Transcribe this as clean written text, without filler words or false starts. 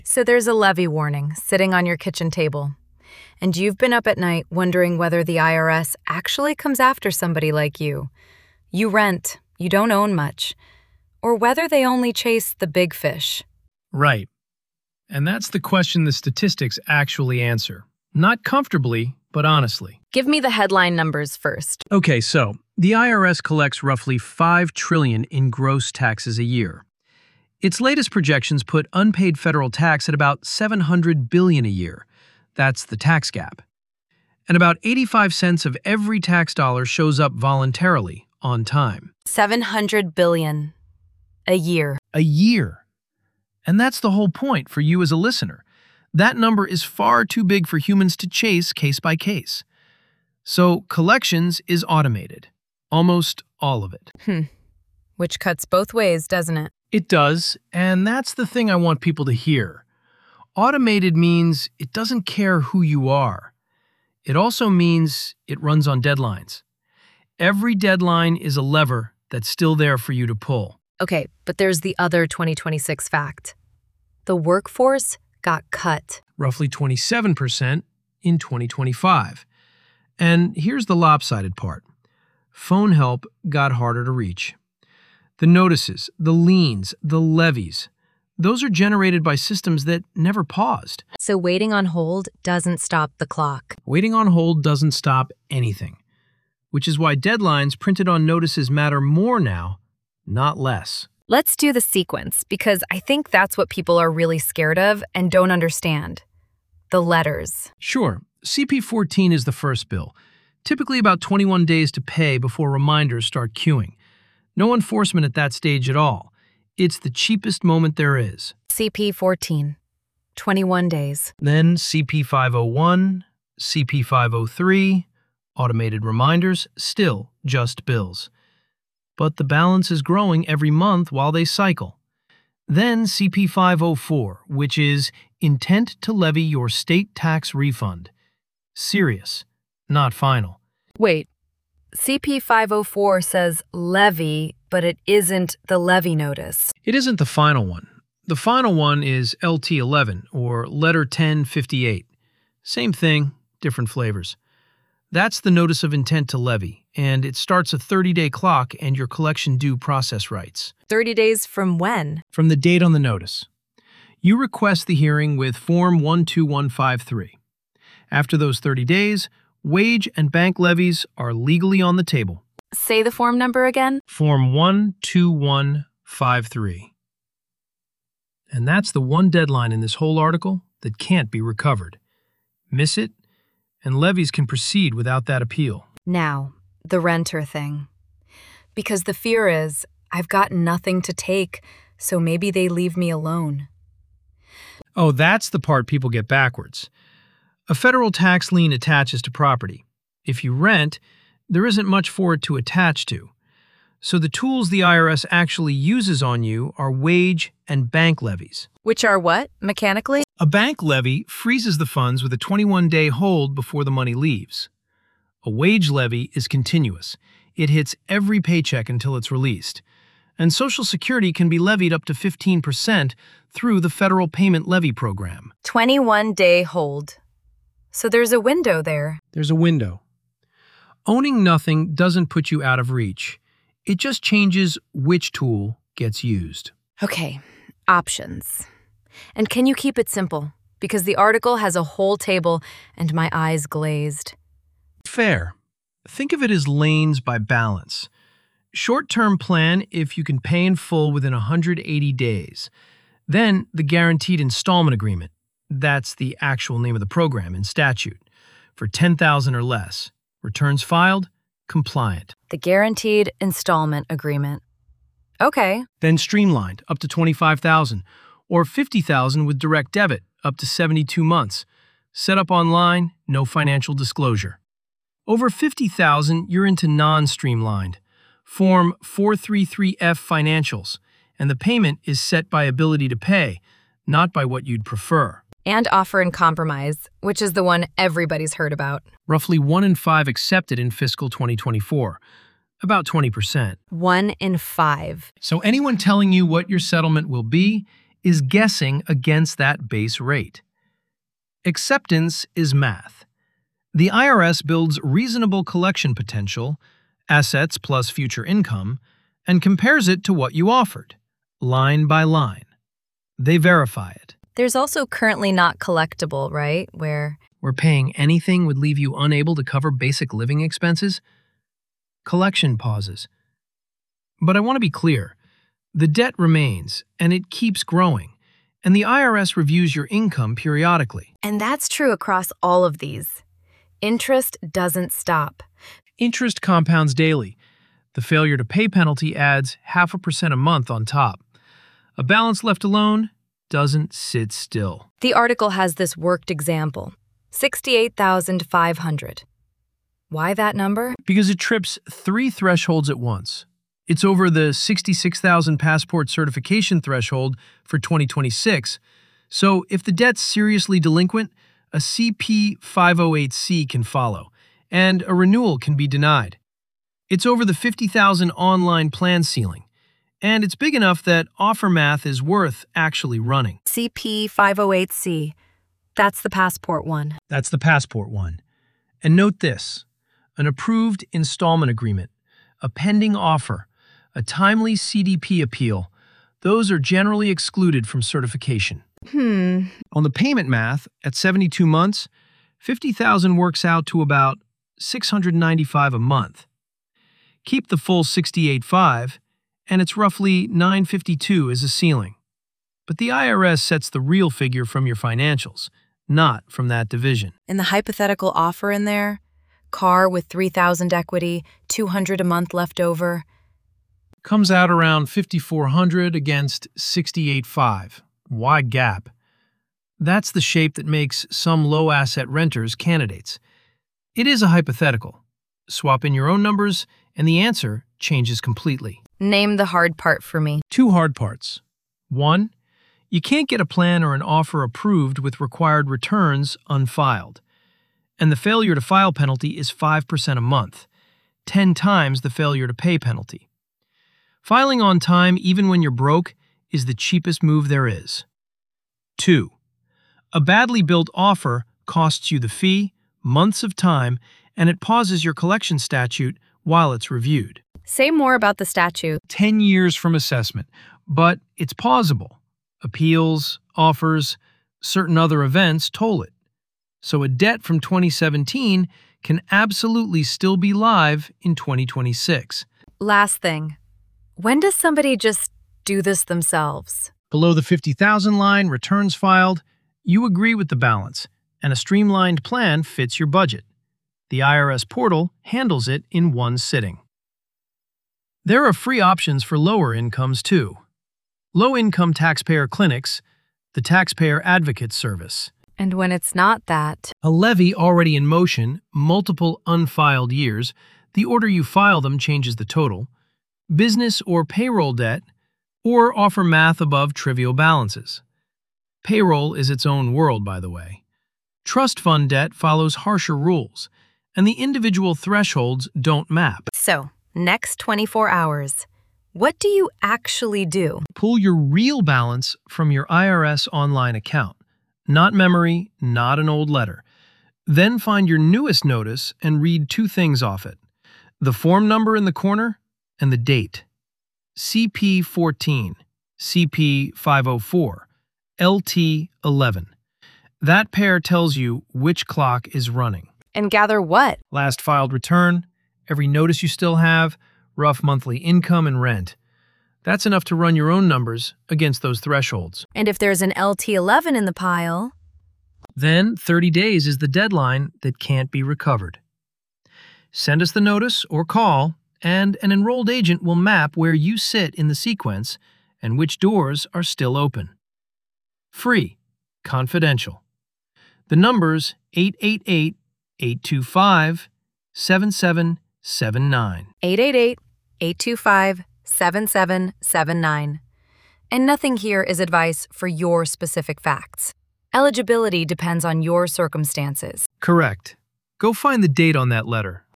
So there's a levy warning sitting on your kitchen table, and you've been up at night wondering whether the IRS actually comes after somebody like you. You rent, you don't own much, or whether they only chase the big fish. Right. And that's the question the statistics actually answer. Not comfortably, but honestly. Give me the headline numbers first. Okay, so the IRS collects roughly $5 trillion in gross taxes a year. Its latest projections put unpaid federal tax at about $700 billion a year. That's the tax gap. And about 85 cents of every tax dollar shows up voluntarily, on time. $700 billion a year. A year. And that's the whole point for you as a listener. That number is far too big for humans to chase case by case. So collections is automated. Almost all of it. Which cuts both ways, doesn't it? It does, and that's the thing I want people to hear. Automated means it doesn't care who you are. It also means it runs on deadlines. Every deadline is a lever that's still there for you to pull. Okay, but there's the other 2026 fact. The workforce got cut. Roughly 27% in 2025. And here's the lopsided part. Phone help got harder to reach. The notices, the liens, the levies, those are generated by systems that never paused. So waiting on hold doesn't stop the clock. Waiting on hold doesn't stop anything, which is why deadlines printed on notices matter more now, not less. Let's do the sequence, because I think that's what people are really scared of and don't understand. The letters. Sure, CP14 is the first bill, typically about 21 days to pay before reminders start queuing. No enforcement at that stage at all. It's the cheapest moment there is. CP14, 21 days. Then CP501, CP503, automated reminders, still just bills. But the balance is growing every month while they cycle. Then CP504, which is intent to levy your state tax refund. Serious, not final. Wait, CP504 says levy, but it isn't the levy notice. It isn't the final one. The final one is LT11, or Letter 1058. Same thing, different flavors. That's the Notice of Intent to Levy, and it starts a 30-day clock and your collection due process rights. 30 days from when? From the date on the notice. You request the hearing with Form 12153. After those 30 days, wage and bank levies are legally on the table. Say the form number again. Form 12153. And that's the one deadline in this whole article that can't be recovered. Miss it, and levies can proceed without that appeal. Now, the renter thing. Because the fear is, I've got nothing to take, so maybe they leave me alone. Oh, that's the part people get backwards. A federal tax lien attaches to property. If you rent, there isn't much for it to attach to. So the tools the IRS actually uses on you are wage and bank levies. Which are what, mechanically? A bank levy freezes the funds with a 21-day hold before the money leaves. A wage levy is continuous. It hits every paycheck until it's released. And Social Security can be levied up to 15% through the Federal Payment Levy Program. 21-day hold. So there's a window there. There's a window. Owning nothing doesn't put you out of reach. It just changes which tool gets used. Okay, options. And can you keep it simple? Because the article has a whole table and my eyes glazed. Fair. Think of it as lanes by balance. Short-term plan if you can pay in full within 180 days. Then the guaranteed installment agreement. That's the actual name of the program in statute. For $10,000 or less. Returns filed, compliant. The guaranteed installment agreement. Okay. Then streamlined, up to $25,000, or $50,000 with direct debit, up to 72 months. Set up online, no financial disclosure. Over $50,000, you're into non-streamlined. Form 433F financials, and the payment is set by ability to pay, not by what you'd prefer. And offer in compromise, which is the one everybody's heard about. Roughly 1 in 5 accepted in fiscal 2024, about 20%. 1 in 5. So anyone telling you what your settlement will be is guessing against that base rate. Acceptance is math. The IRS builds reasonable collection potential, assets plus future income, and compares it to what you offered, line by line. They verify it. There's also currently not collectible, right? Where paying anything would leave you unable to cover basic living expenses. Collection pauses. But I want to be clear. The debt remains, and it keeps growing, and the IRS reviews your income periodically. And that's true across all of these. Interest doesn't stop. Interest compounds daily. The failure to pay penalty adds 0.5% a month on top. A balance left alone doesn't sit still. The article has this worked example, 68,500. Why that number? Because it trips 3 thresholds at once. It's over the 66,000 passport certification threshold for 2026. So if the debt's seriously delinquent, a CP 508C can follow, and a renewal can be denied. It's over the 50,000 online plan ceiling, and it's big enough that offer math is worth actually running. CP 508C. That's the passport one. That's the passport one. And note this, an approved installment agreement, a pending offer, a timely CDP appeal, those are generally excluded from certification. On the payment math, at 72 months, 50,000 works out to about $695 a month. Keep the full 68.5, and it's roughly $952 as a ceiling. But the IRS sets the real figure from your financials, not from that division. In the hypothetical offer in there, car with $3,000 equity, $200 a month left over. Comes out around $5,400 against $68.5. Wide gap. That's the shape that makes some low-asset renters candidates. It is a hypothetical. Swap in your own numbers, and the answer changes completely. Name the hard part for me. 2 hard parts. 1, you can't get a plan or an offer approved with required returns unfiled. And the failure to file penalty is 5% a month, 10 times the failure to pay penalty. Filing on time, even when you're broke, is the cheapest move there is. 2, a badly built offer costs you the fee, months of time, and it pauses your collection statute while it's reviewed. Say more about the statute. 10 years from assessment, but it's pausable. Appeals, offers, certain other events toll it. So a debt from 2017 can absolutely still be live in 2026. Last thing. When does somebody just do this themselves? Below the 50,000 line, returns filed, you agree with the balance, and a streamlined plan fits your budget. The IRS portal handles it in one sitting. There are free options for lower incomes too. Low-income taxpayer clinics, the Taxpayer Advocate Service. And when it's not that, A levy already in motion, multiple unfiled years, the order you file them changes the total, business or payroll debt, or offer math above trivial balances. Payroll is its own world, by the way. Trust fund debt follows harsher rules, and the individual thresholds don't map. So, next 24 hours, what do you actually do? Pull your real balance from your IRS online account. Not memory, not an old letter. Then find your newest notice and read 2 things off it. The form number in the corner and the date. CP14, CP504, LT11. That pair tells you which clock is running. And gather what? Last filed return, every notice you still have, rough monthly income and rent. That's enough to run your own numbers against those thresholds. And if there's an LT11 in the pile? Then 30 days is the deadline that can't be recovered. Send us the notice or call, and an enrolled agent will map where you sit in the sequence and which doors are still open. Free, confidential. The number's 888-825-7779. 888-825-7779. And nothing here is advice for your specific facts. Eligibility depends on your circumstances. Correct. Go find the date on that letter.